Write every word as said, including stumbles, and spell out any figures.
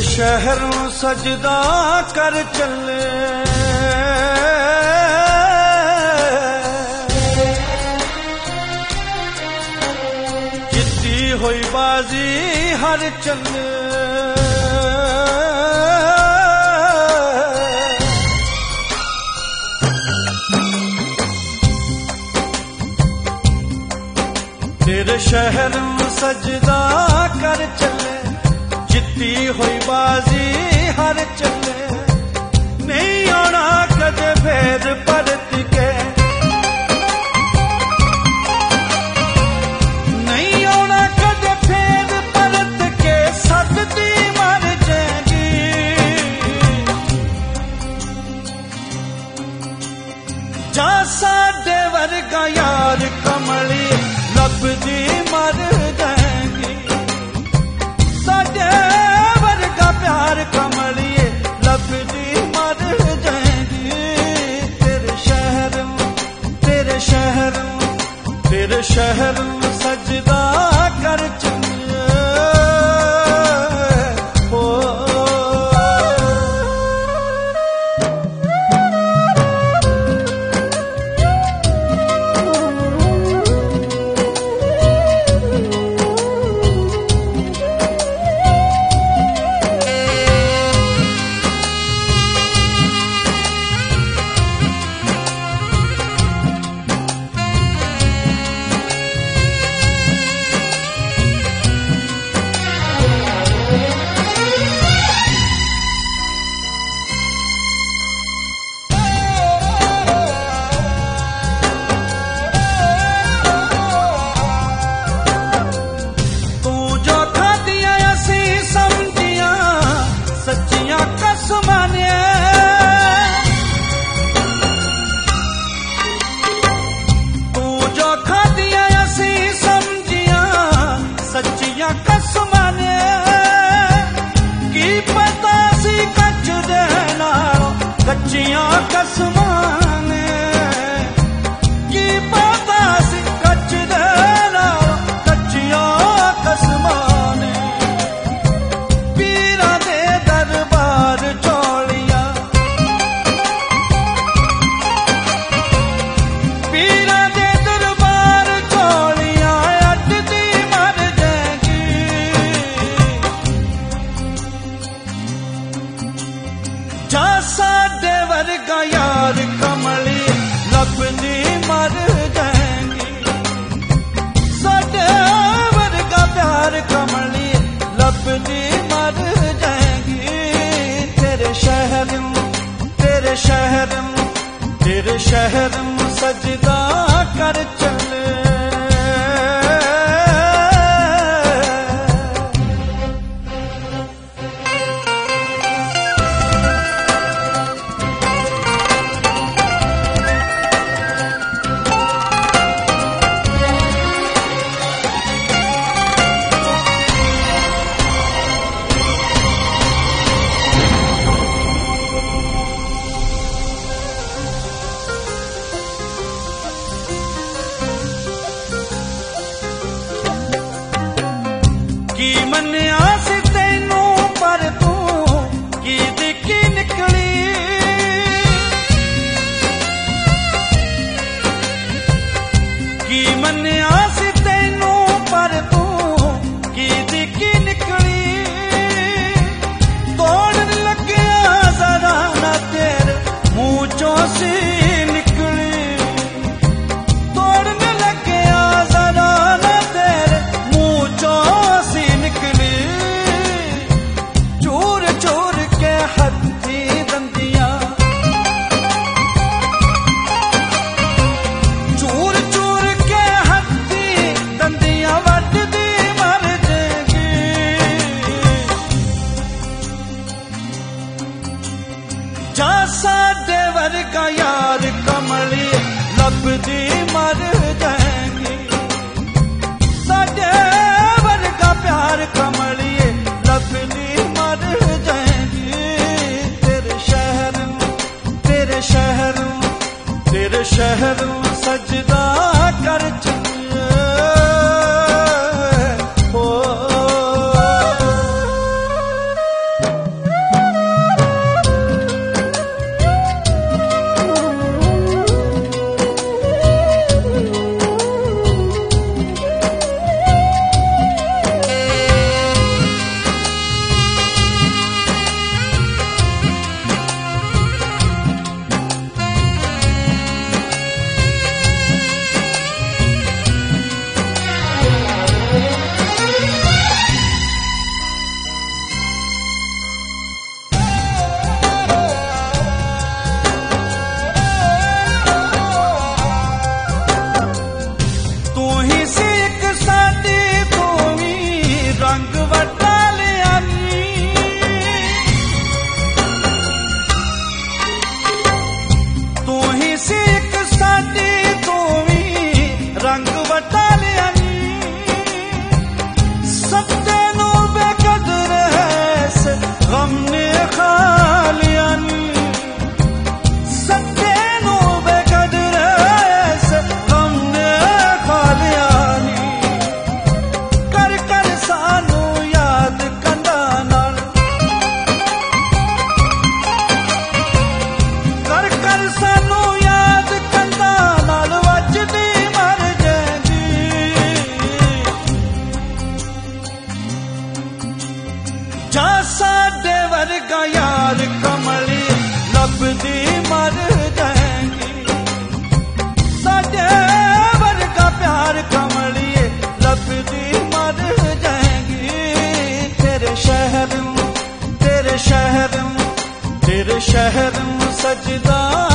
शहर सजदा कर चले जिद्दी होई बाजी हर चले तेरे शहर सजदा कर चले जित्ती हुई बाजी हर चले नहीं आना कदे भेद परत के नहीं आना कदे भेद परत के सदती मर जाएगी जा साडे वर्गा यार कमली लभदी मर जाएगी साडे वर्गा प्यार कमलिए लभदी मर जाएगी तेरे शहर तेरे शहर तेरे शहर सजदा कर चले ओ कच्चियां कसमां ने की पता सी कच्च देना कच्चियां कसमां ने पीरा दे दरबार चोलिया पीरा दे दरबार चोलिया अटदी मर जाएगी जा साडे वर्गा यार कमली लभदी मर जाएगी साडे वर्गा प्यार कमली लभदी मर जाएगी तेरे शहर तेरे शहर तेरे शहर सजदा कर चले की मन्निया सी तैनू पर तू की दिखी निकली की मन्निया सी तैनू पर तू की दिखी निकली तोड़ लग्या जरा ना तेरे मुंह चों सी निकली तोड़ने लग्या जरा ना तेरे मुंह चों चूर चूर के हथी दंदिया चूर चूर के हथी दंदिया वटदी मर जाएगी जा साडे वर्गा यार कमली लभदी मर जाएगी साडे वर्गा प्यार कमलिए लभदी मर जाएगी तेरे शहर तेरे शहर तेरे शहर सजदा कर चले ओ शहर में सजदा